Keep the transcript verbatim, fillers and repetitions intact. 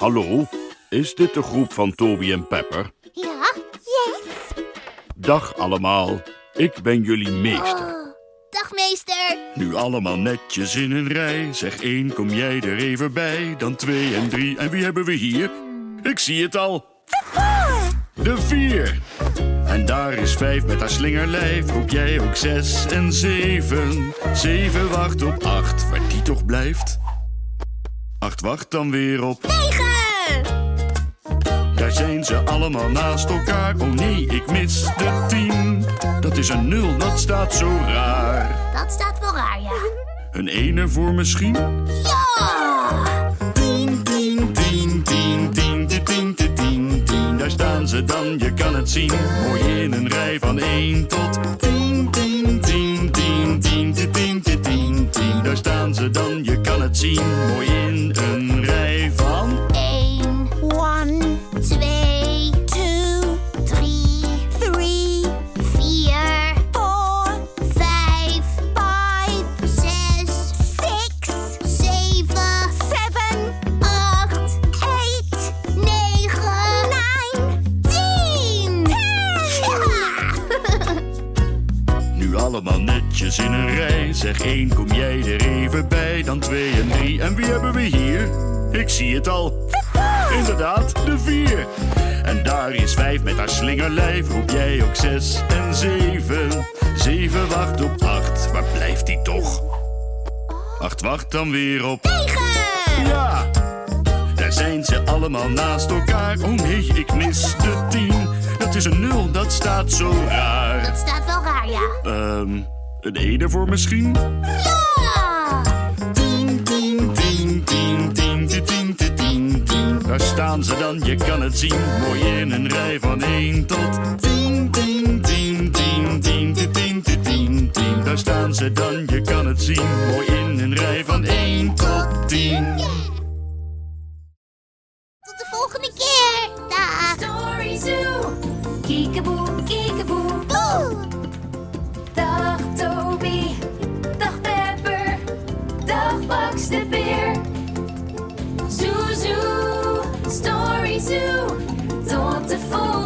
Hallo, is dit de groep van Toby en Pepper? Ja, yes. Dag allemaal, ik ben jullie meester. Oh, dag meester. Nu allemaal netjes in een rij. Zeg één, kom jij er even bij. Dan twee en drie. En wie hebben we hier? Ik zie het al. De vier. En daar is vijf met haar slingerlijf. Roep jij ook zes en zeven. Zeven wacht op acht, waar die toch blijft. Acht wacht dan weer op Negen. Daar zijn ze allemaal naast elkaar. Oh nee, ik mis de tien. Dat is een nul, dat staat zo raar. Dat staat wel raar, ja. Een één ervoor misschien? Ja! Tien, tien, tien, tien, tien, tien, tien, tien, tien, tien. Daar staan ze dan, je kan het zien. Mooi in een rij van één tot tien, tien, tien, tien, tien, tien, tien, tien, tien, tien. Daar staan ze dan, je kan het zien. Mooi in een rij van één. One. Twee. Two. Drie. Three. Vier. Four. Vijf. Five. Zes. Six. Zeven. Seven. Acht. Eight. Negen. Nine. Tien. Ja! nu allemaal netjes in een rij. Zeg één, kom jij er even bij. Dan twee en drie. En wie hebben we hier? Ik zie het al. Inderdaad, de vier. En daar is vijf met haar slingerlijf. Roep jij ook zes en zeven. Zeven wacht op acht. Waar blijft die toch? Acht wacht dan weer op Negen! Ja! Daar zijn ze allemaal naast elkaar. Oh nee, ik mis de tien. Dat is een nul, dat staat zo raar. Dat staat wel raar, ja. Ehm, een één ervoor misschien? Ja! Tien, tien, tien, tien, tien, tien, tien, tien, tien, tien. Daar staan ze dan, je kan het zien. Mooi in een rij van één tot tien, tien, tien, tien, tien, tien, tien, tien, tien, tien. Daar staan ze dan, je kan het zien. Mooi in een rij van één tot tien. Tot de volgende keer. Dag. Story Zoo. Kiekeboe, kiekeboe. Boe. Dag Toby. Dag Pepper. Dag Max de beer. Zoo, zoo. Story Zoo. Tot de volgende